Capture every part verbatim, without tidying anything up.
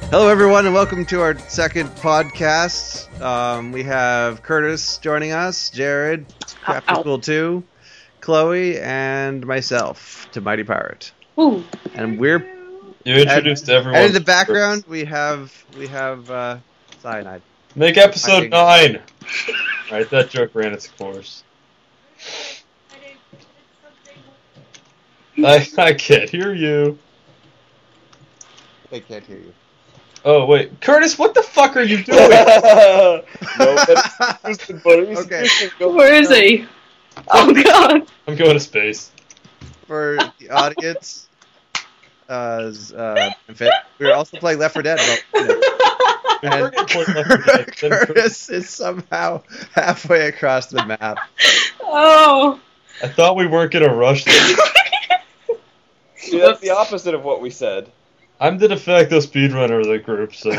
Hello, everyone, and welcome to our second podcast. Um, we have Curtis joining us, Jared, Captain Cool two, Chloe, and myself, to Mighty Pirate. Ooh. And we're you introduced and, everyone. And in the background, we have we have uh, Cyanide. Make episode nine. Right, that joke ran its course. I I can't hear you. I can't hear you. Oh wait, Curtis, what the fuck are you doing? no, that's Okay. Where is he? Oh god. I'm going to space. For the audience, uh, uh, we're also playing Left four Dead. But, you know, We're and gonna play Left four Dead, then Curtis is somehow halfway across the map. Oh. I thought we weren't gonna rush this. See, that's the opposite of what we said. I'm the de facto speedrunner of the group, so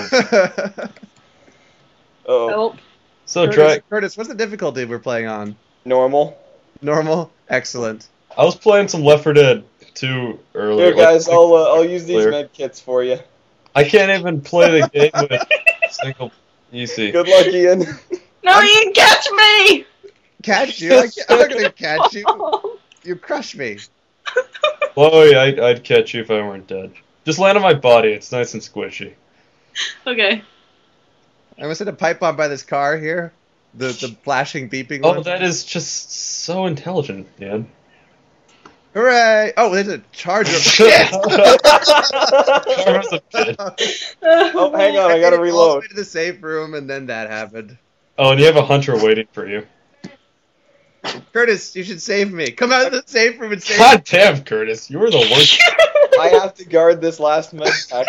Oh, Help. so Curtis, try. Curtis, what's the difficulty we're playing on? normal. Normal? Excellent. I was playing some Left four Dead two earlier. Here, guys, like, I'll uh, I'll use these clear. med kits for you. I can't even play the game with single easy. Good luck, Ian. No, I'm- you can catch me! Catch you? I can't- I'm not gonna catch you. You crush me. Chloe, I'd, I'd catch you if I weren't dead. Just land on my body. It's nice and squishy. Okay. I almost hit a pipe bomb by this car here. The the flashing, beeping Oh, one. that is just so intelligent, man. Hooray! Oh, there's a charger. Karma's a bitch. Oh, hang on, I made gotta it all the reload. way to the safe room, and then that happened. Oh, and you have a hunter waiting for you. Curtis, you should save me. Come out of the safe room and save me. God damn, Curtis, you are the worst. I have to guard this last med pack.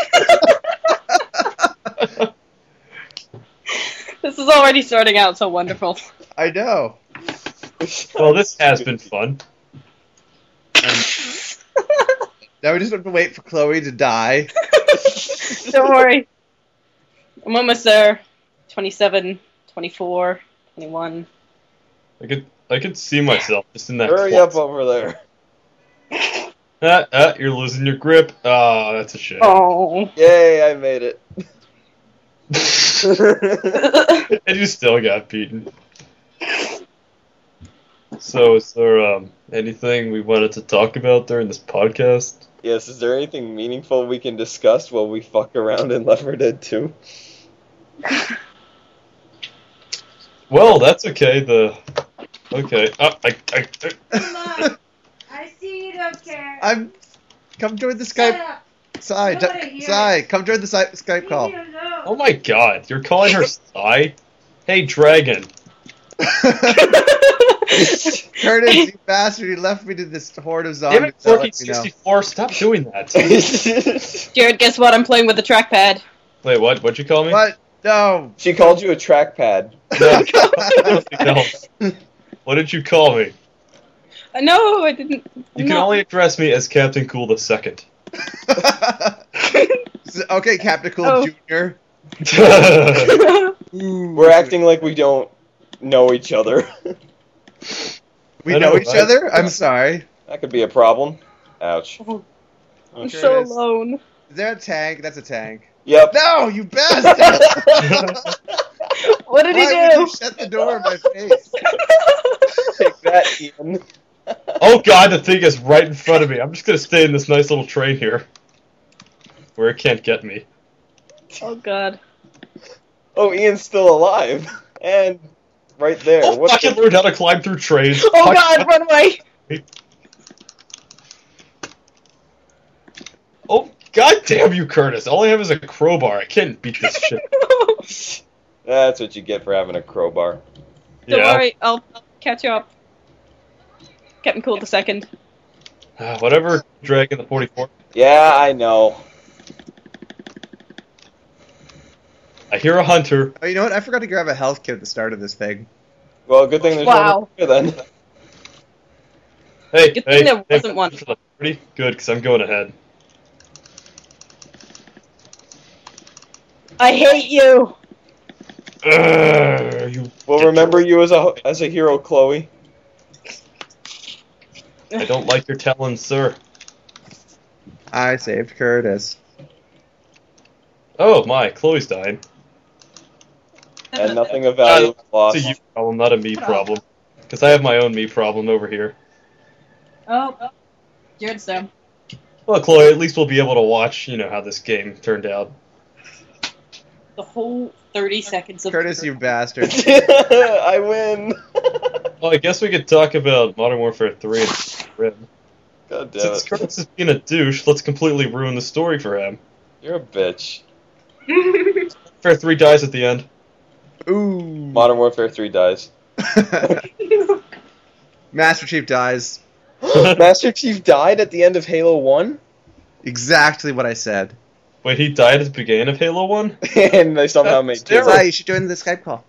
This is already starting out so wonderful. I know. Well, this has been fun. Now we just have to wait for Chloe to die. Don't worry. I'm almost there. twenty-seven, twenty-four, twenty-one. I could, I could see myself just in that. Hurry closet. up over there. Ah, ah, you're losing your grip. Ah, that's a shame. Oh. Yay, I made it. And you still got beaten. So, is there um, anything we wanted to talk about during this podcast? Yes, is there anything meaningful we can discuss while we fuck around in Left four Dead two? Well, that's okay. The okay. Uh, I, I, I, Mom, I see you don't care. I'm. Come join the Shut Skype. up. Sai, Nobody hears. Sai, come join the Skype Skype call. Leave me alone. oh my God! You're calling her Sai? Hey, Dragon. Curtis, you bastard! You left me to this horde of Damn zombies. it, that let Forky me know. sixty-four. Stop doing that. Jared, guess what? I'm playing with the trackpad. Wait, what? What'd you call me? What? No. She called you a trackpad. No, nothing else. What did you call me? Uh, no, I didn't. You no. can only address me as Captain Cool the Second. Okay, Captain Cool Oh. Junior We're acting like we don't know each other. We I know, know, each right? other? I'm sorry. That could be a problem. Ouch. I'm Sure so it is. alone. Is there a tank? That's a tank. Yep. No, you bastard! What did he Why would do? you shut the door in my face? Take that, Ian. Oh God, the thing is right in front of me. I'm just gonna stay in this nice little train here, where it can't get me. Oh god. Oh, Ian's still alive. And right there. Oh, What I can the- learn how to climb through trains. Oh Fuck. god, run away! Oh, God damn you, Curtis! All I have is a crowbar. I can't beat this shit. That's what you get for having a crowbar. Don't Yeah. worry, I'll, I'll catch you up. Captain Cool the second. Uh, whatever, Dragon the forty-four. Yeah, I know. I hear a hunter. Oh, you know what? I forgot to grab a health kit at the start of this thing. Well, good thing there's Wow. one here then. Hey, Good hey, thing there hey, wasn't one. Pretty good, because I'm going ahead. I hate you! Ugh, you We'll remember you as a as a hero, Chloe. I don't like your talons, sir. I saved Curtis. Oh my, Chloe's dying. And nothing of value It's lost. a you problem, not a me problem. Because I have my own me problem over here. Oh, oh. Jared's down. Well, Chloe, at least we'll be able to watch, you know, how this game turned out. The whole thirty seconds of Curtis, you bastard. I win. Well, I guess we could talk about Modern Warfare three and Rim. God damn Since it. Curtis is being a douche, let's completely ruin the story for him. You're a bitch. Warfare three dies at the end. Ooh. Modern Warfare three dies. Master Chief dies. Master Chief died at the end of Halo one? Exactly what I said. Wait, he died at the beginning of Halo one? And they somehow made two. Zai, you should join the Skype call.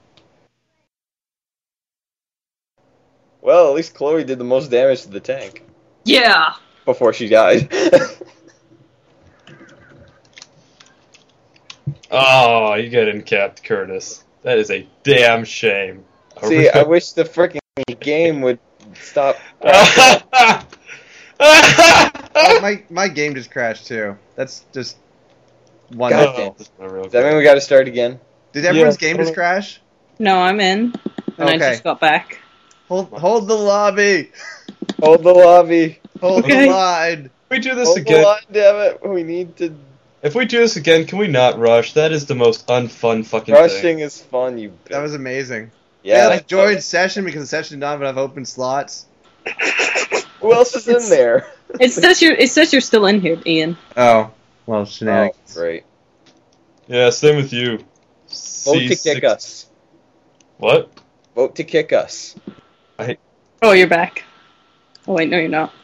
Well, at least Chloe did the most damage to the tank. Yeah. Before she died. Oh, you get incapped, Curtis. That is a damn shame. See, I wish the frickin' game would stop. Oh, my my game just crashed too. That's just one. God Oh, this is not real Does that good. mean we gotta start again? Did everyone's Yeah. game just crash? No, I'm in. And I Okay. just got back. Hold hold the lobby. Hold the lobby. Hold Okay. the line. If we do this Hold again, the line, damn it. We need to. if we do this again, can we not rush? That is the most unfun fucking thing. Rushing is fun, you bitch. That was amazing. Yeah. I joined session because the session did not have open slots. Who else is in It's- there? It says you're. It says you're still in here, Ian. Oh, well, Oh, shenanigans. great. Yeah, same with you. Vote to C six kick us. What? Vote to kick us. Oh, you're back. Oh wait, no, you're not.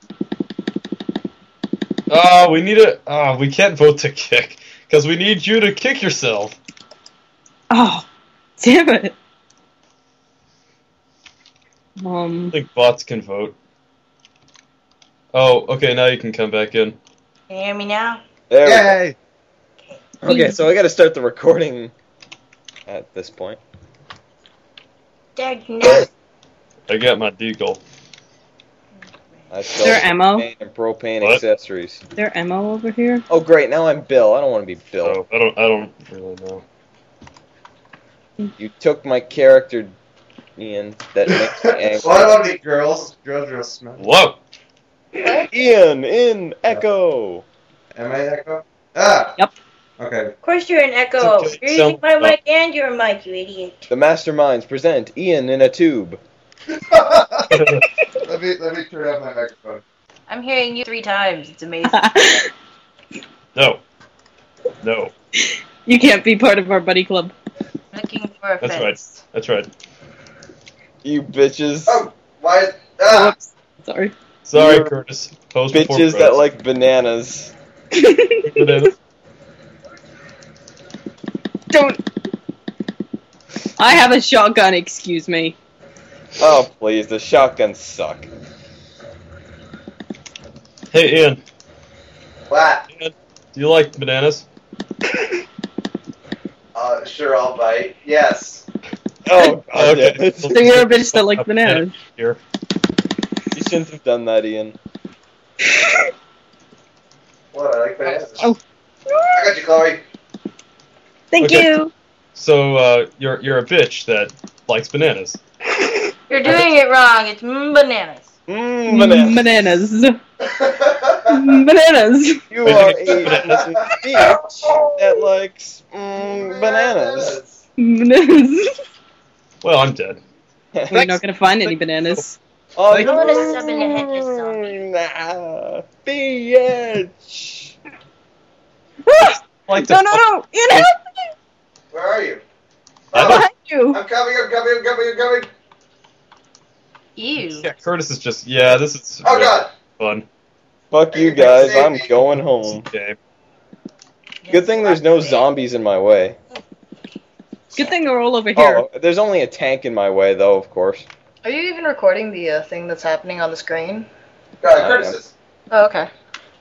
Oh, we need a. Oh, we can't vote to kick because we need you to kick yourself. Oh, damn it. I Um. think bots can vote. Oh, okay. Now you can come back in. Can you hear me now? There we Yay! go. Okay, so I gotta start the recording at this point. Dag no. I got my deagle. I sell There ammo? propane and propane What? accessories. Is there ammo over here? Oh great, now I'm Bill. I don't want to be Bill. Oh, I don't. I don't really know. You took my character, Ian. That makes me angry. What about the girls? Girls real smell. Whoa! Ian in Echo. Am I Echo? Ah! Yep. Okay. Of course you're an echo. It's okay, You're using so- my mic and your mic, you idiot. The Masterminds present Ian in a tube. let me let me turn up my microphone. I'm hearing you three times. It's amazing. No. No. You can't be part of our buddy club. Looking for a That's fence. That's right. You bitches. Oh, why? Oh, Ah! whoops. Sorry. Sorry, You're Curtis. Pose before Bitches that press. like bananas. Don't. I have a shotgun. Excuse me. Oh please, the shotguns suck. Hey, Ian. What? Ian, do you like bananas? Uh, sure, I'll bite. Yes. Oh god Okay. damn it. So you're a bitch that likes bananas. Here. You shouldn't have done that, Ian. What? I like bananas. Oh. I got you, Chloe. Thank Okay. you. So, uh, you're you're a bitch that likes bananas. You're doing it wrong. It's mm, bananas. Mmm, bananas. Bananas. Bananas. You are a bitch that likes mm, bananas. Bananas. Well, I'm dead. We're not gonna find any bananas. Oh, Thank I want to sub in a headless zombie. nah, bitch. Like No, the no, no! Ian, help me! Where are you? I don't- Behind you! I'm coming. I'm coming. I'm coming. I'm coming. Ew. Yeah, Curtis is just. Yeah, this is Oh really God. fun. Fuck you guys, I'm going home. Okay. Good thing there's no zombies in my way. Good thing we're all over here. Oh, there's only a tank in my way, though, of course. Are you even recording the uh, thing that's happening on the screen? God, Uh, Curtis is. Oh, okay.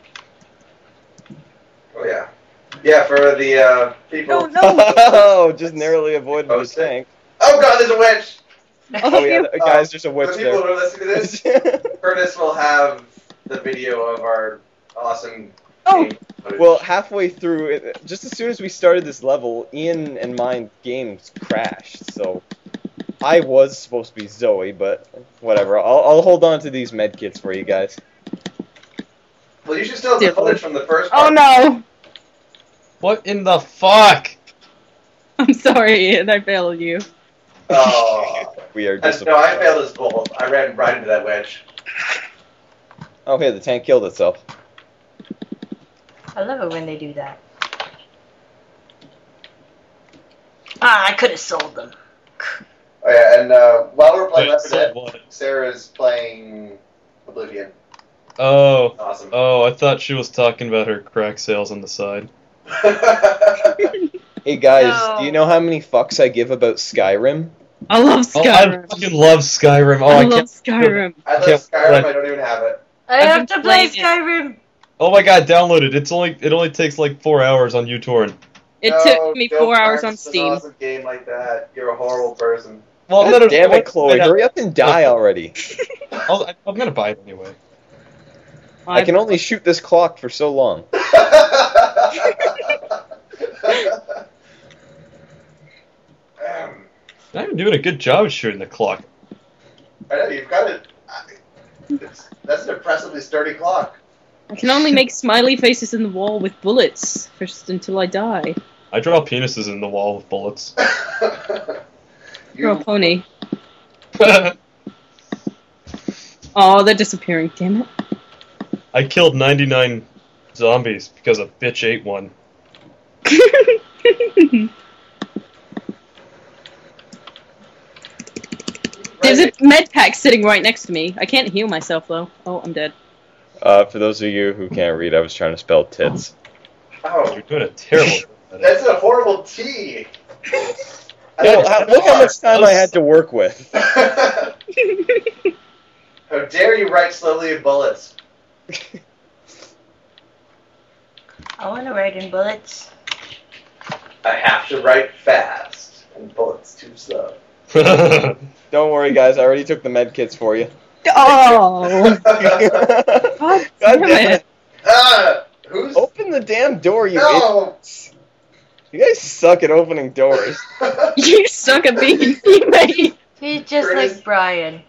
Oh yeah. Yeah, for the uh, people. Oh, no! Oh, just narrowly avoided Oh, the sick. tank. Oh God, there's a witch. Oh yeah, th- guys, there's a The witch people there. who are listening to this, Curtis will have the video of our awesome Oh. Well, halfway through, it, just as soon as we started this level, Ian and my games crashed, so I was supposed to be Zoe, but whatever. I'll, I'll hold on to these med kits for you guys. Well, you should still have the footage from the first Oh part. no! What in the fuck? I'm sorry, Ian. I failed you. Oh. We are And, disappointed. no, I failed as bold. I ran right into that wedge. Oh, hey, the tank killed itself. I love it when they do that. Ah, I could have sold them. Oh yeah, and uh, while we're playing Wait, Left four so Dead, what? Sarah's playing Oblivion. Oh, Awesome. oh, I thought she was talking about her crack sales on the side. Hey guys, No. do you know how many fucks I give about Skyrim? I love Oh, I Skyrim. fucking love Skyrim. Oh, I, I, love can't. Skyrim. I love Can't- Skyrim. I don't even have it. I I've have been to play playing it. Skyrim. Oh my god, download it. It's only it only takes like four hours on uTorrent. It No, took me don't four hours on practice an Steam. Awesome game like that. You're a horrible person. Well, God no, no, no, damn wait, it, Chloe, wait, hurry up and die already. I'll, I'm gonna buy it anyway. I can only shoot this clock for so long. Um, I'm doing a good job shooting the clock. I know you've got it. It's, that's an impressively sturdy clock. I can only make smiley faces in the wall with bullets first until I die. I draw penises in the wall with bullets. You're a you, pony. Oh, they're disappearing. Damn it. I killed ninety-nine zombies because a bitch ate one. There's a med pack sitting right next to me. I can't heal myself though. Oh, I'm dead. Uh, for those of you who can't read, I was trying to spell tits. oh, You're doing a terrible job at it. that's a horrible T. I Yo, don't how- know look how much time I had to work with. How dare you write slowly in bullets? I want to write in bullets. I have to write fast, and bullets too slow. Don't worry, guys. I already took the med kits for you. Oh! God God damn damn it! Ah, who's? Open the damn door, you No! idiots. You guys suck at opening doors. You suck at being a teammate. He's just Curtis. like Brian.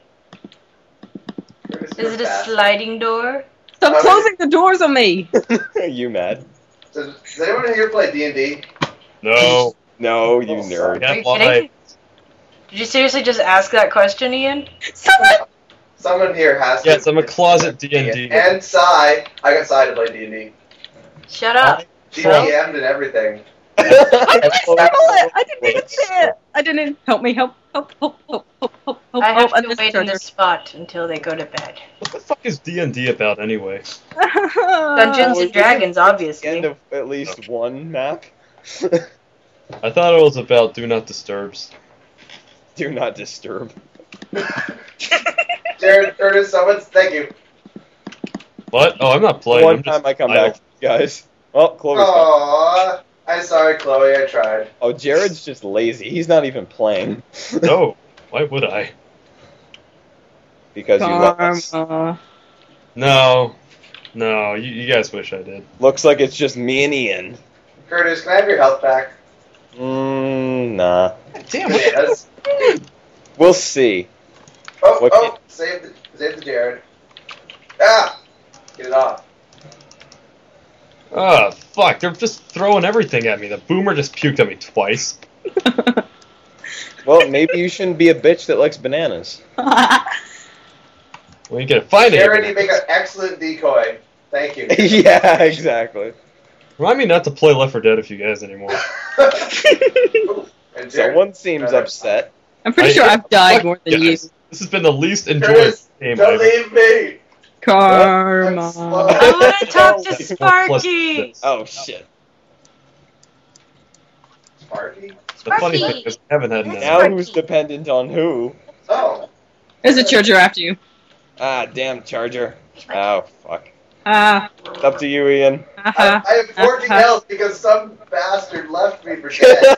Is it a sliding door? Stop Okay. closing the doors on me. You mad? Does, does anyone here play D and D? No. No, you Oh, nerd. sorry. Are Yeah, you why? kidding? Did you seriously just ask that question, Ian? Someone. Someone here has to. Yes, I'm a closet D and D. And Psy. I got Psy to play D and D. Shut up. She Well- P M'd and everything. I didn't settle it. I didn't even see it. I didn't. Help me. Help. Help. Help. Help. Help. Help. Help. I have help. to And this wait in charger. this spot until they go to bed. What the fuck is D and D about anyway? Dungeons and Dragons, End obviously. of at least one map. I thought it was about Do Not Disturbs. Do not disturb. Jared, Curtis, someone, thank you. What? Oh, I'm not playing. One I'm just time I come idle. back, guys. Oh, Chloe's gone. Aww. I'm sorry, Chloe. I tried. Oh, Jared's just lazy. He's not even playing. No. Why would I? Because you love us. Karma. No. No, you, you guys wish I did. Looks like it's just me and Ian. Curtis, can I have your health back? Mmm, nah. Damn Yes. We'll see. Oh, What oh, save the, save the Jared. Ah! Get it off. Ah, fuck. They're just throwing everything at me. The boomer just puked at me twice. Well, maybe you shouldn't be a bitch that likes bananas. Well, you gotta find Jared, it. you make an excellent decoy. Thank you. Yeah, exactly. Remind me not to play Left four Dead with you guys anymore. Ooh, and Jared, Someone seems upset. I'm pretty I- sure I've died Fuck more than guys. you. This has been the least enjoyable Curtis, game don't ever. leave me. Karma. slow. I want to talk to Plus Sparky. this. Oh, shit. Sparky? The funny Sparky. thing is, I haven't had Now enough. Now Sparky. who's dependent on who? Oh. There's a charger after you. Ah, damn charger. Oh, fuck. Ah. It's up to you, Ian. I, Uh-huh. I have fourteen health because some bastard left me for dead.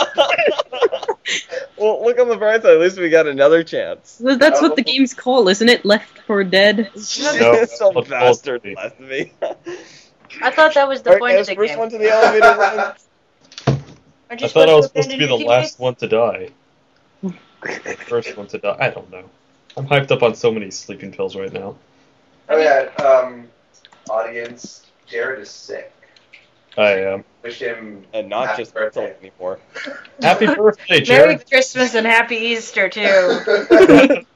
Well, look on the bright side. At least we got another chance. That's what the game's called, isn't it? Left for Dead. No, Some what's bastard called- left me. I thought that was the Alright, point of guys, the first game. one to the elevator wins. Aren't you I thought I was supposed supposed to be the abandon your last teammates? one to die. First one to die. I don't know. I'm hyped up on so many sleeping pills right now. Oh yeah, um, audience, Jared is sick. I am. Wish him And not happy just mental birthday. anymore. Happy birthday, Merry Jared! Christmas and Happy Easter, too.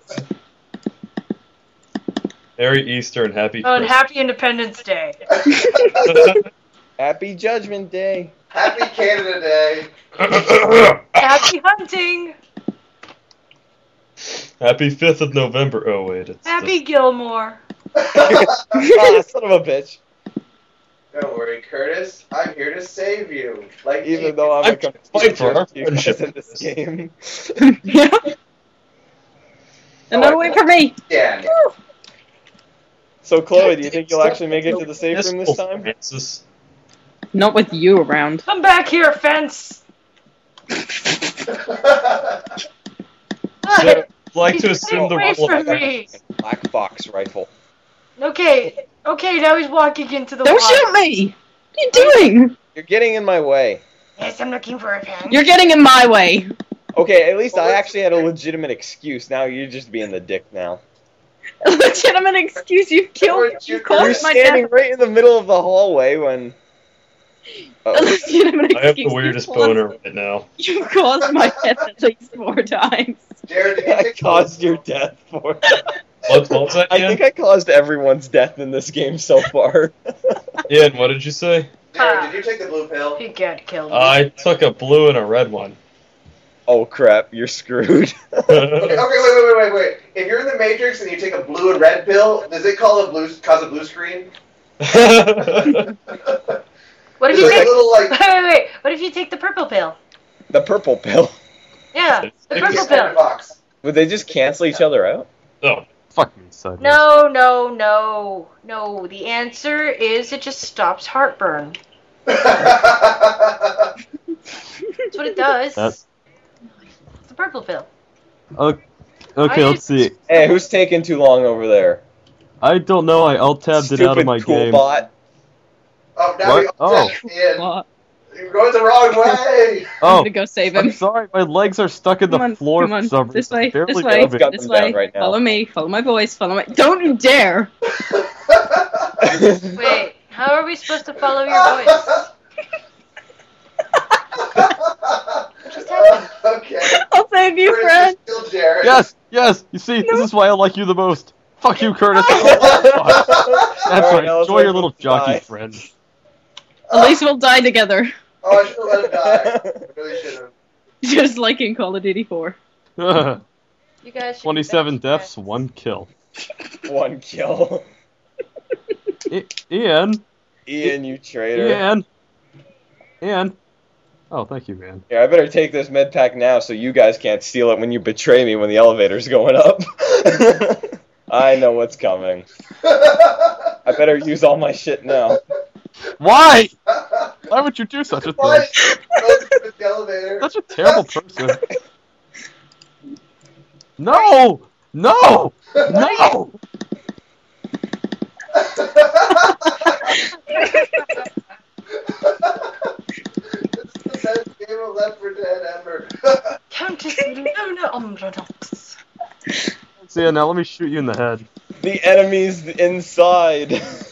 Merry Easter and happy Oh, and Christmas. Happy Independence Day. Happy Judgment Day. Happy Canada Day. Happy hunting. Happy fifth of November. Oh, wait. It's Happy Gilmore. Ah, son of a bitch. Don't worry, Curtis. I'm here to save you. Like Even you- though I'm I'm a complete fighting for our jerk to you guys friendship. in this game. Yeah. And no, wait for me. Yeah. So, Chloe, do you think you'll actually make it to the safe room this Yes, time? Francis. Not with you around. Come back here, fence. So, I'd like to He's assume the away role from of me. Black Fox rifle. Okay, okay, now he's walking into the Don't water. shoot me! What are you doing? You're getting in my way. Yes, I'm looking for a pen. You're getting in my way. Okay, at least I actually had a legitimate excuse. Now you're just being the dick now. A legitimate excuse. You killed. You You're caused my standing death. right in the middle of the hallway when... A Uh-oh. legitimate I have the excuse. weirdest You caused- boner right now. You caused my death at least four times. Jared, did you I take caused your death for What, what was that, I Ian? think I caused everyone's death in this game so far. Ian, what did you say? Jared, did you take the blue pill? He got killed. I took a blue and a red one. Oh crap, you're screwed. Okay, okay, wait, wait, wait, wait, wait. If you're in the Matrix and you take a blue and red pill, does it call a blue cause a blue screen? What if It's you like a take? little like Wait, wait, wait. What if you take the purple pill? The purple pill. Yeah, the purple Sandra pill. Fox. Would they just cancel each other out? Oh, fuck me, son. No, no, no, no. The answer is it just stops heartburn. That's what it does. That's- It's the purple pill. Okay, okay I- let's see. Hey, who's taking too long over there? I don't know. I alt tabbed it Stupid out of my cool game. bot. Oh, now What? we all Oh. Ian. What? You're going the wrong way. I'm Oh, gonna go save I'm him. sorry. My legs are stuck in the Come on, floor come on. for some This reason. way, Barely this way, moving. got this them down way. right now. Follow me. Follow my voice. Follow my. Don't you dare! Wait, how are we supposed to follow your voice? What just happened? Okay. I'll save you, Curtis, friend. you're still Jared. Yes, yes. You see, this is why I like you the most. Fuck you, Curtis. No. Oh, fuck. That's Alright, right. now let's Enjoy wait your for little him to jockey die. friend. At least we'll die together. Oh, I should have let him die. I really should have. Just like in Call of Duty four. You guys should be Twenty-seven better deaths, one kill. One kill. I- Ian, Ian, you traitor. Ian, Ian. Oh, thank you, man. Here, I better take this med pack now so you guys can't steal it when you betray me when the elevator's going up. I know what's coming. I better use all my shit now. Why? Why would you do such a Why? thing? Go to the elevator. Such a terrible person. No! No! No! It's the best game of Left four Dead ever. Countess Luna Umbronox. See, now let me shoot you in the head. The enemy's inside.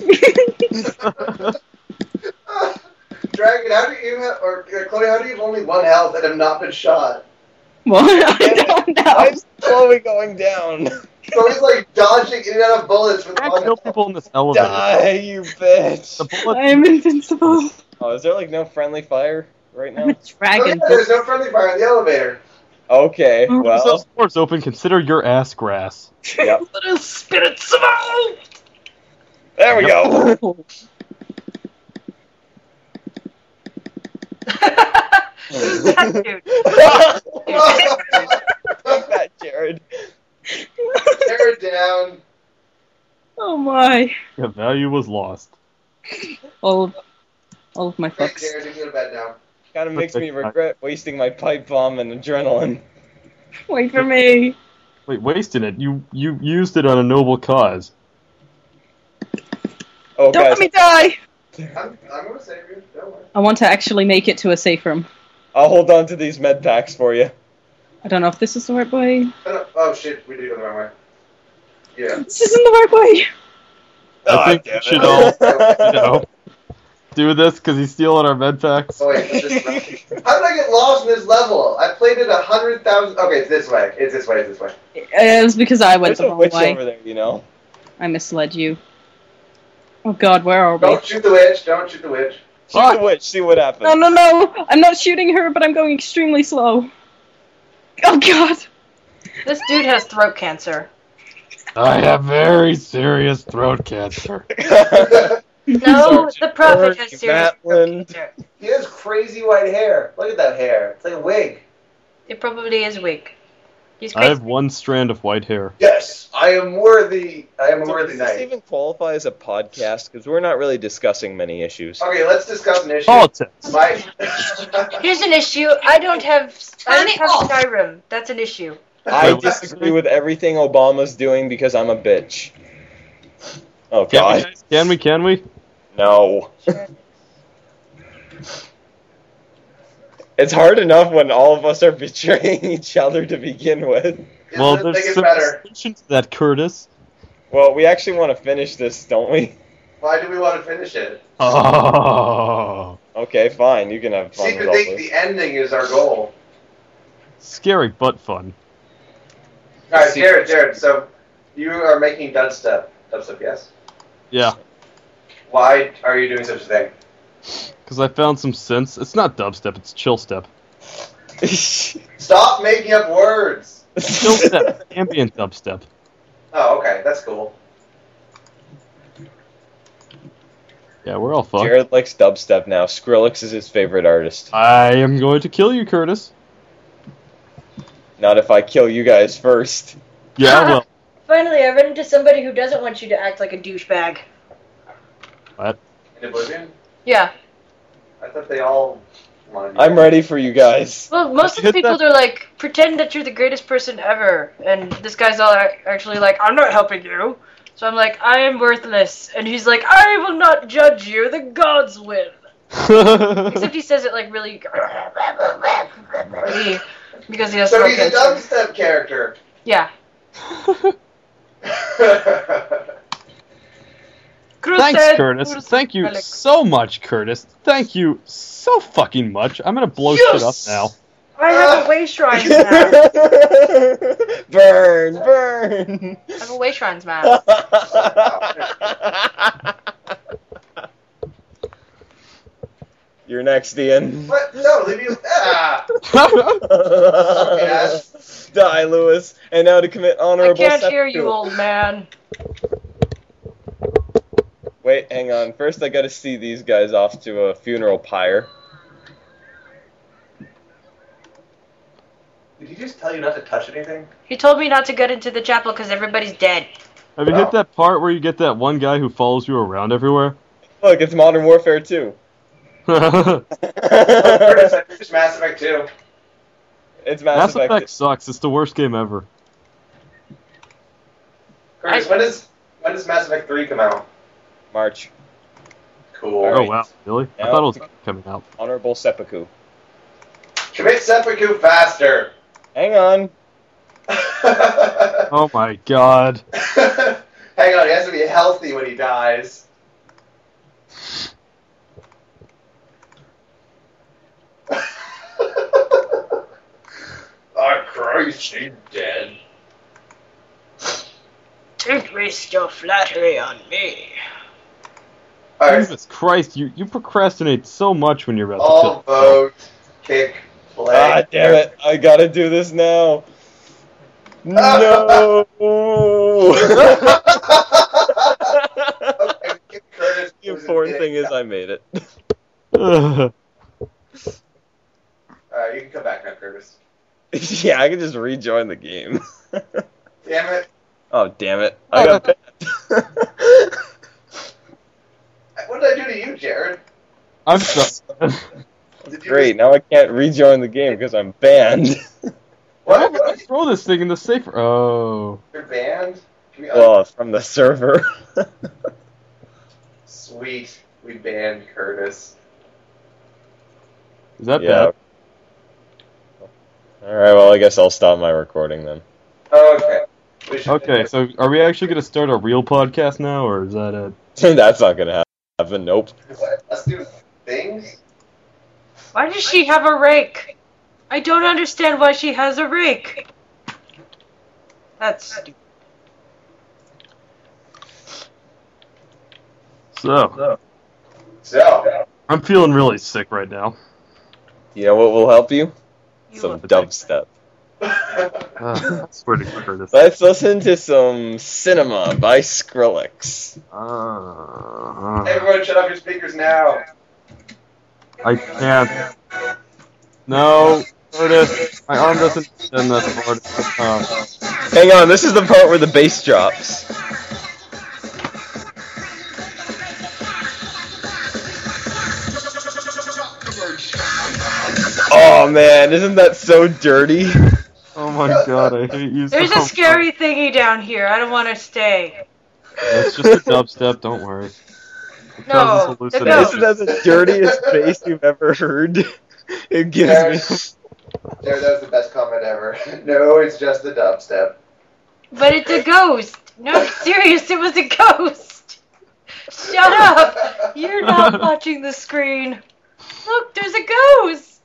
Dragon, how do you have, or uh, Chloe, how do you have only one health and have not been shot? What? I don't know. I'm slowly going down. Chloe's like dodging in and out of bullets with I one kill health. people in this elevator. Die, you bitch. The bullet. I am invincible. Oh, is there like no friendly fire right I'm a now? Oh, dragon. yeah, there's no friendly fire in the elevator. Okay, Oh, Once well, those doors open, consider your ass grass. yep. Little spirits of all. There we go. Who's that dude? Take that, Jared. Tear it down. Oh my. Your value was lost. All of, all of my Hey, fucks. Jared, you can go to bed now. Kind of makes me regret wasting my pipe bomb and adrenaline. Wait for me. Wait, wasting it? You you used it on a noble cause. Oh, Don't guys, let me die. I'm, I'm gonna save you. Don't worry. I want to actually make it to a safe room. I'll hold on to these med packs for you. I don't know if this is the right way. Oh, no. Oh shit, we did go the wrong way. Yeah. This isn't the right way. I think damn we it. should all, you know, do this because he's stealing our med packs. Oh wait, this how did I get lost in this level? I played it a hundred thousand. Okay, it's this way. It's this way. It's this way. It was because I went There's the a wrong witch way. over there, you know. I misled you. Oh god, where are we? Don't shoot the witch. Don't shoot the witch. Shoot Fuck. the witch, see what happens. No, no, no! I'm not shooting her, but I'm going extremely slow. Oh god! This dude has throat cancer. I have very serious throat cancer. No, Sergeant the prophet Burke, has serious throat Matlin. cancer. He has crazy white hair. Look at that hair. It's like a wig. It probably is weak. He's I crazy. have one strand of white hair. Yes, I am worthy. I am a So worthy does this knight. even qualify as a podcast? Because we're not really discussing many issues. Okay, let's discuss an issue. Politics. My... Here's an issue. I don't have. I Turn don't it have off. Skyrim. That's an issue. I Wait, disagree with everything Obama's doing because I'm a bitch. Oh Can we, god. guys? Can we? Can we? No. It's hard enough when all of us are betraying each other to begin with. Well, Well, there's make it some better. distinction to that, Curtis. Well, we actually want to finish this, don't we? Why do we want to finish it? Oh, Okay, fine. You can have fun Seem with to all think this. the ending is our goal. scary but fun. All right, Jared, Jared. So you are making dubstep. Dubstep, yes. Yeah, Why are you doing such a thing? because I found some synths. It's not dubstep, it's chill step. Stop making up words. Chill step, ambient dubstep. Oh, okay, that's cool. Yeah, we're all fucked. Jared likes dubstep now. Skrillex is his favorite artist. I am going to kill you, Curtis. Not if I kill you guys first. Yeah, well, Finally, I run into somebody who doesn't want you to act like a douchebag. what? In Oblivion? Yeah. I thought they all wanted you. I'm ready for you guys. Well, most of the Hit people that- are like, pretend that you're the greatest person ever, and this guy's all ac- actually like, I'm not helping you. So I'm like, I am worthless, and he's like, I will not judge you. The gods win. Except he says it like really, because he has So throat he's a cancer. dubstep character. Yeah. Thanks, Curtis. Crusade- Thank you Alex. so much, Curtis. Thank you so fucking much. I'm gonna blow Yes! shit up now. I have a way shrines map. Burn, burn. I have a way shrines map. You're next, Ian. What? No, leave you. Ah. Die, Lewis. And now to commit I honorable can't hear seppuku. you, old man. Wait, hang on. First, I gotta see these guys off to a funeral pyre. Did he just tell you not to touch anything? He told me not to get into the chapel because everybody's dead. Have you Oh. hit that part where you get that one guy who follows you around everywhere? Look, it's Modern Warfare two. Oh, Curtis, I finished Mass Effect two. It's Mass, Mass Effect. Effect sucks. It's the worst game ever. Curtis, I- when does when does Mass Effect three come out? March. Cool. All Oh right. wow, really? I Now- thought it was coming out. Honorable seppuku. Commit seppuku faster. Hang on. Oh my god. Hang on, he has to be healthy when he dies. Oh Christ, he's dead. Don't waste your flattery on me. Alright, Jesus Christ, you, you procrastinate so much when you're about all to kill. vote, kick, play. Ah, damn it. I gotta do this now. No. Okay, kick Curtis. The important thing is I made it. Ugh. Alright, you can come back now, Curtis. Yeah, I can just rejoin the game. Damn it. Oh, damn it. I got banned. What did I do to you, Jared? I'm sorry. Did you Great, now I can't rejoin the game because I'm banned. Why What? would I throw this thing in the safe? Oh. You're banned? Can we Well, from the server. Sweet. we banned Curtis. Is that Yeah. bad? Alright, well, I guess I'll stop my recording then. Oh, okay. We should Okay, so are we actually going to start a real podcast now, or is that it? That's not gonna happen, nope. What? Let's do things? Why does she have a rake? I don't understand why she has a rake. That's stupid. So, So, I'm feeling really sick right now. You know what will help you? You Some will- dubstep. Uh, I swear to Curtis. Let's listen to some Cinema by Skrillex. Uh, everyone shut off your speakers now. I can't. No, Curtis, my arm doesn't extend that far. Uh, Hang on, this is the part where the bass drops. Oh man, isn't that so dirty? oh my god, I hate you so There's a much. scary thingy down here. I don't want to stay. It's just a dubstep, don't worry. It No, causes it hallucinations. Isn't that the dirtiest bass you've ever heard? It gives me... There, that was the best comment ever. No, it's just the dubstep. But it's a ghost. No, serious, it was a ghost. Shut up. You're not watching the screen. Look, there's a ghost.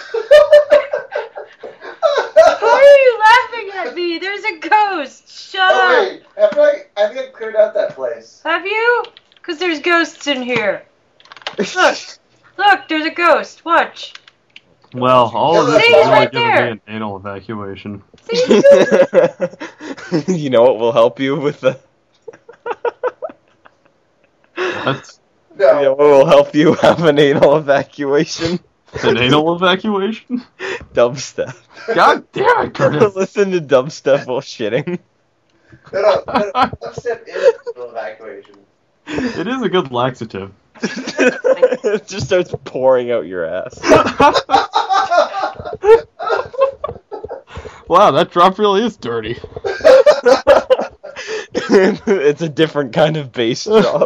Why are you laughing at me? There's a ghost. Shut Oh, up. wait. Have I, I think I cleared out that place. Have you? Because there's ghosts in here. Look. Look, there's a ghost. Watch. Well, all of this See, is it's really right giving there. me an anal evacuation. See? You know what will help you with the... What? No. You know what will help you have an anal evacuation? An anal evacuation? Dubstep. God damn it, Curtis! Listen to dubstep while shitting. No, no, no, dubstep is a evacuation. It is a good laxative. It just starts pouring out your ass. Wow, that drop really is dirty. It's a different kind of bass drop.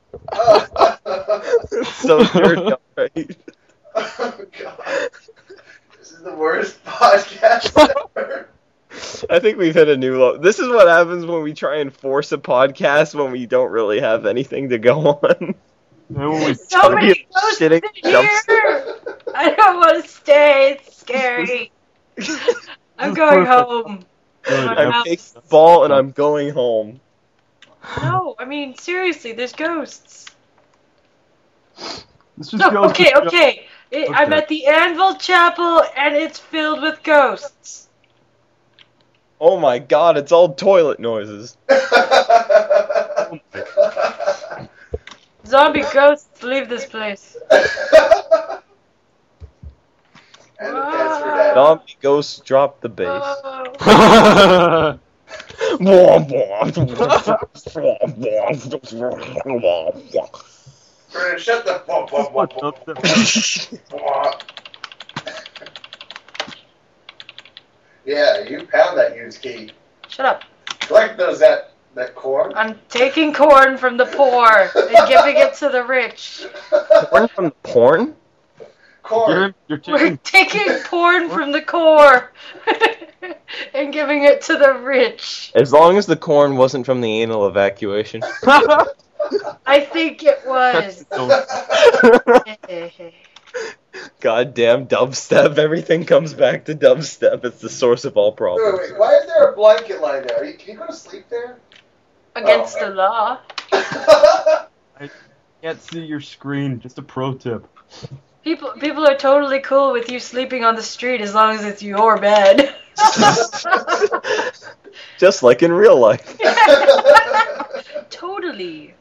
It's so dirty, alright. Oh, God. This is the worst podcast ever. I think we've hit a new low. This is what happens when we try and force a podcast when we don't really have anything to go on. And when we- So many ghosts in Shitting here. I don't want to stay. It's scary. I'm going home. Good, I'm I'm out. taking the ball and I'm going home. No, I mean, seriously, there's ghosts. Let's just No, go- okay, okay. It, I'm Okay. at the Anvil Chapel, and it's filled with ghosts. Oh my god, it's all toilet noises. Zombie ghosts, leave this place. And the pants for that. Zombie ghosts drop the bass. Oh. Brandon, shut the fuck up. What the- Yeah, you pound that used key. Shut up. Collect those that that corn. I'm taking corn from the poor and giving it to the rich. Porn from the porn? Corn. You're, you're We're taking... taking porn from the core and giving it to the rich. As long as the corn wasn't from the anal evacuation. I think it was. Goddamn dubstep. Everything comes back to dubstep. It's the source of all Wait, problems. wait, why is there a blanket lying there? Are you, can you go to sleep there? Against Oh. the law. Can't see your screen. Just a pro tip. People people are totally cool with you sleeping on the street as long as it's your bed. Just like in real life. Totally.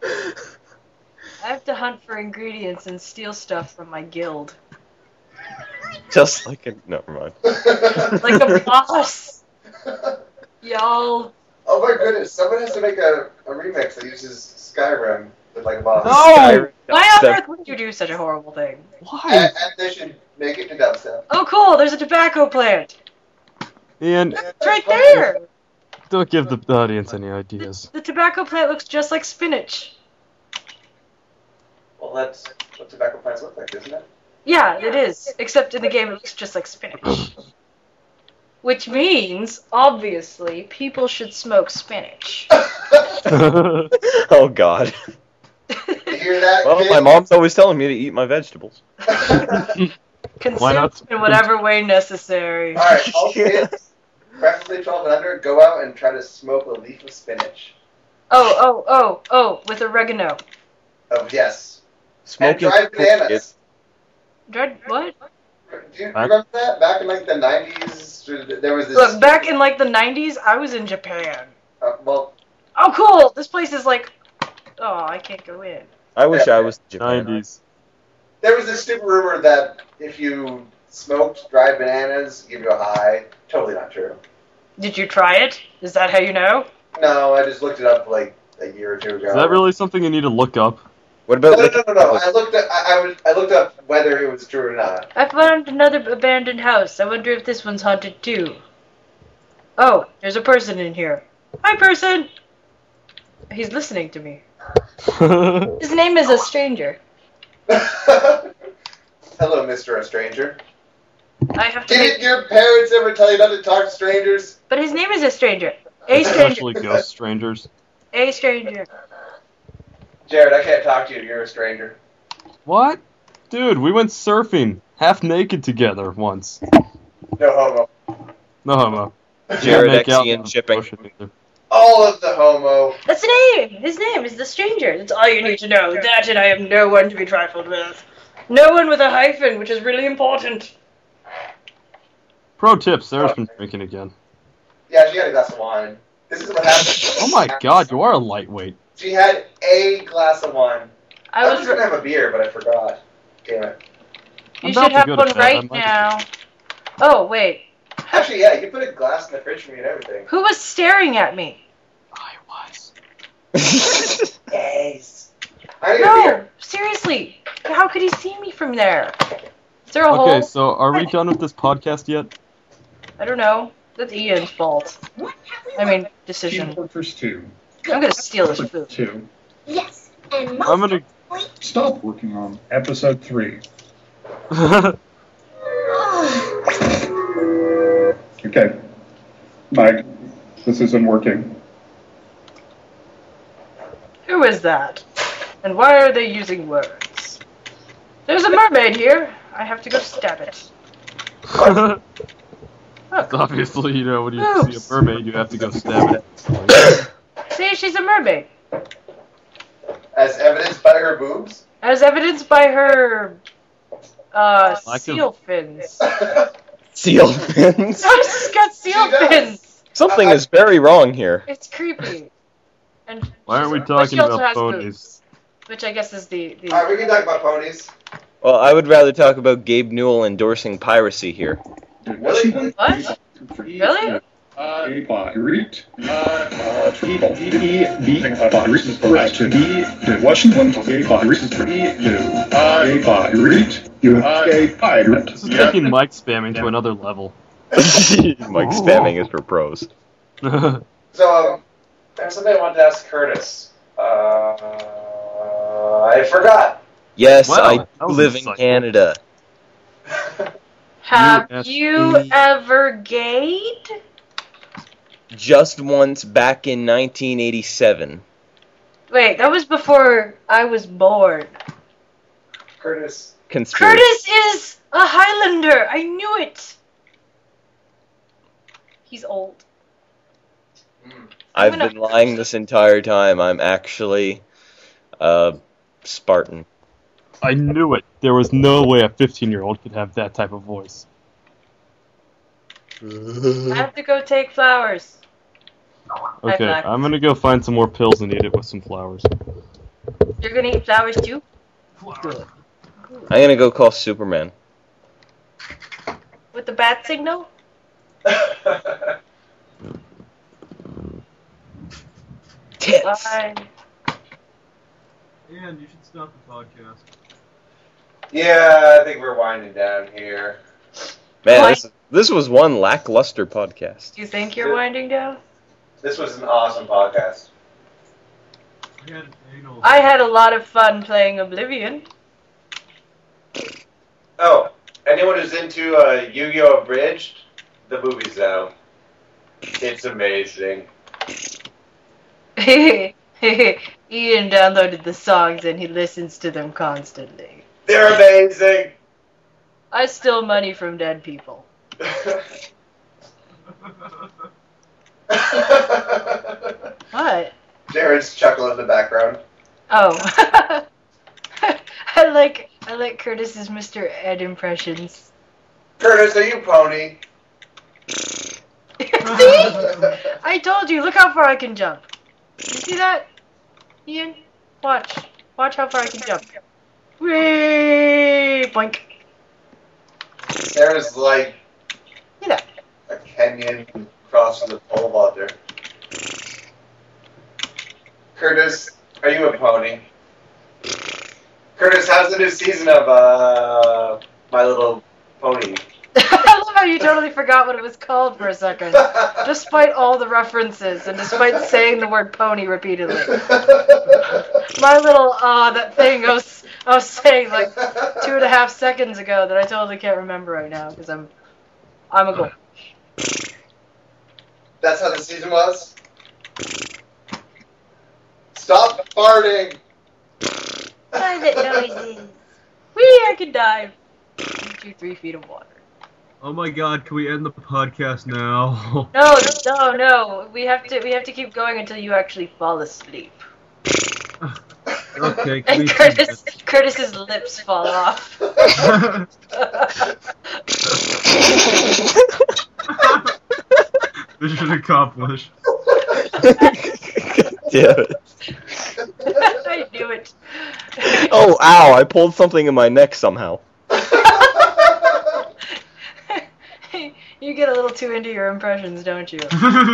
I have to hunt for ingredients and steal stuff from my guild. Just like in... Never mind. Like a boss. Y'all. Oh my goodness, someone has to make a, a remix that uses Skyrim with like a boss. No! Why on Dubstep. earth would you do such a horrible thing? Why? And, and they should make it to dubstep. Oh cool, there's a tobacco plant. Ian, It's right there. don't give the audience any ideas. The tobacco plant looks just like spinach. Well, Well, that's what tobacco plants look like, isn't it? Yeah, it is. Except in the game, it looks just like spinach. Which means, obviously, people should smoke spinach. Oh God. You hear that? Well, kid? my mom's always telling me to eat my vegetables. Consume Why not? in whatever way necessary. Alright, all kids, preferably twelve and under, go out and try to smoke a leaf of spinach. Oh, oh, oh, oh, with oregano. Oh, yes. Smoking and dried bananas. kids. Dried what? Do you remember that? Back in like the nineties, there was this... Look, back in like the nineties, I was in Japan. Uh, well, Oh, cool! This place is like... Oh, I can't go in. I wish I was in Japan. nineties. there was this stupid rumor that if you smoked dried bananas, give you a high. Totally not true. Did you try it? Is that how you know? No, I just looked it up like a year or two ago. Is that really something you need to look up? What No, about no, no, no, no. I looked at I, I, was, I looked up whether it was true or not. I found another abandoned house. I wonder if this one's haunted too. Oh, there's a person in here. Hi, person! He's listening to me. His name is a stranger. Hello, Mister A Stranger. I have to Didn't make... your parents ever tell you not to talk to strangers? But his name is a stranger. A stranger. Especially ghost strangers. A stranger. Jared, I can't talk to you. You're a stranger. What? Dude, we went surfing half naked together once. No homo. No homo. Jared Can't make out Exian in the shipping. ocean either. All of the homo. That's the name. His name is the stranger. That's all you need to know. That and I am no one to be trifled with. No one with a hyphen, which is really important. Pro tip, Sarah's been drinking again. Yeah, she had a glass of wine. This is what happened. Oh my god, you are a lightweight. She had a glass of wine. I I was. was gonna have a beer, but I forgot. Damn it. You I'm should about to have go to one bed. right I might- now. Oh wait, Actually, yeah, you can put a glass in the fridge for me and everything. who was staring at me? I was. Yes. I need a beer. No, seriously. How could he see me from there? Is there a Okay, hole? so are we done with this podcast yet? I don't know. That's Ian's fault. I mean, decision. Team Fortress two. I'm gonna steal his food. Two. Yes, and I'm gonna. Stop working on episode three. Okay. Mike, this isn't working. Who is that? And why are they using words? There's a mermaid here. I have to go stab it. Look. Obviously, you know, when you Oops. see a mermaid, you have to go stab it. See, she's a mermaid. As evidenced by her boobs. As evidenced by her uh, Lack of- seal fins. Seal fins. No, she's got seal She does. fins. Something is very wrong here. It's creepy. And Why aren't we she's- but she talking also about has ponies? boobs, which I guess is the the. Alright, we can talk about ponies. Well, I would rather talk about Gabe Newell endorsing piracy here. Really? What? Really? Uh, pirate. Uh, E B B pirate. B Washington. A pirate. A pirate. You a pirate. This is taking Mike spamming to another level. Mike spamming is for pros. Well, So, um, there's something I wanted to ask Curtis. Uh, I forgot. Yes, Wow, I that was live in insightful. Canada. Have U S you B. ever gayed? Just once back in nineteen eighty-seven. Wait, that was before I was born. Curtis. Conspiracy. Curtis is a Highlander. I knew it. He's old. I've I'm gonna- been lying this entire time. I'm actually a Spartan. I knew it. There was no way a fifteen-year-old could have that type of voice. I have to go take flowers. Okay, Black. I'm gonna go find some more pills and eat it with some flowers. You're gonna eat flowers too? Good. I'm gonna go call Superman. With the bat signal? Tits. Bye. And you should stop the podcast. Yeah, I think we're winding down here. Man, Why- this, this was one lackluster podcast. Do you think you're winding down? This was an awesome podcast. I had a lot of fun playing Oblivion. Oh, anyone who's into uh, Yu-Gi-Oh! Abridged, the movie's out. It's amazing. Ian downloaded the songs and he listens to them constantly. They're amazing. I steal money from dead people. What? Jared's chuckle in the background. Oh. I like I like Curtis's Mister Ed impressions. Curtis, are you pony? See? I told you, look how far I can jump. You see that? Ian? Watch. Watch how far I can jump. Whee! Boink. Sarah's like See that? a Kenyan crossing the pole vaulter. Curtis, are you a pony? Curtis, how's the new season of uh, My Little Pony? I love how you totally forgot what it was called for a second. Despite all the references and despite saying the word pony repeatedly. My little, uh, that thing I was, I was saying like two and a half seconds ago that I totally can't remember right now because I'm, I'm a goal. That's how the season was? Stop farting! Private noises. Whee, I can dive. Into three feet of water. Oh my god, can we end the podcast now? No, no, no. We have to, we have to keep going until you actually fall asleep. Okay, can we And Curtis, Curtis's lips fall off. Mission accomplished. Damn it. I knew it. Oh, ow, I pulled something in my neck somehow. You get a little too into your impressions, don't you?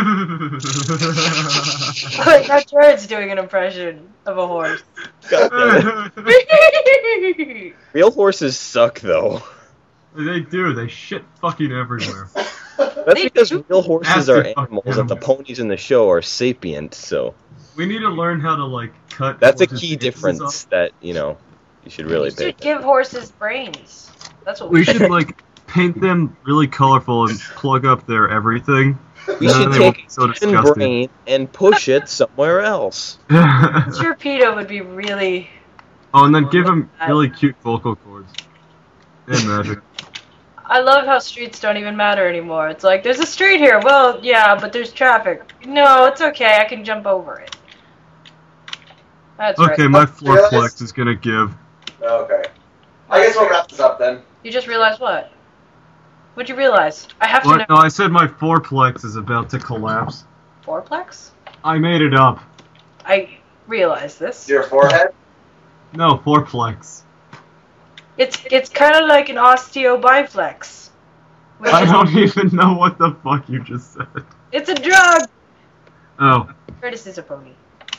Look, now Jared's doing an impression of a horse. God damn it. Real horses suck, though. They do, they shit fucking everywhere. That's They because do. real horses are Acid animals fucking and the ponies in the show are sapient, so... We need to learn how to, like, cut... That's a horses' key penises difference off. that, you know, you should really We pay should give horses brains. That's what We we, should, like, paint them really colorful and plug up their everything. We No, should they won't take be so a disgusting. brain and push it somewhere else. Oh, Sure, Peter would be really. and then give him really cute vocal cords. And magic. I love how streets don't even matter anymore. It's like, there's a street here. Well, yeah, but there's traffic. No, it's okay. I can jump over it. That's Okay, right. my Really? floorplex is gonna give. Okay. I guess we'll wrap this up then. You just realized what? What'd you realize? I have to What? know. No, I said my fourplex is about to collapse. Fourplex? I made it up. I realized this. Your forehead? No, fourplex. It's it's kind of like an osteobiflex. Which I is- don't even know what the fuck you just said. It's a drug. Oh. Curtis is a pony.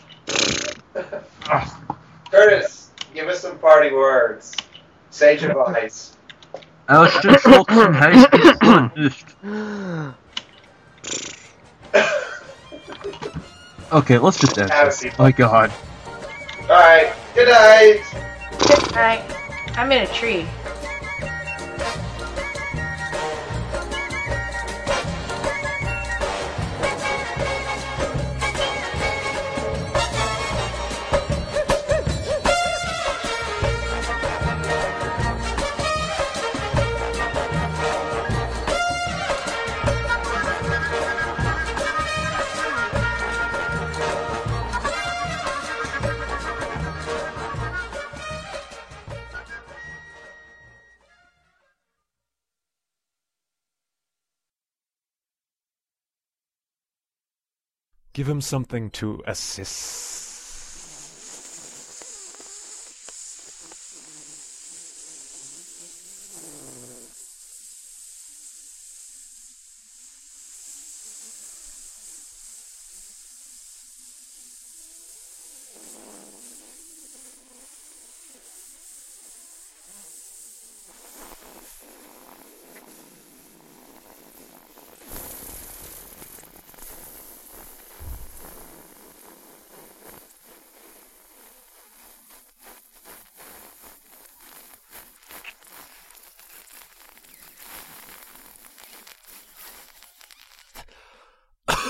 Curtis, give us some party words. Sage advice. Alex just told some high school Okay, let's just end Have a this. seat. Oh my god. Alright, good night! Alright, I'm in a tree. Give him something to assist.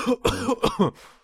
Ugh.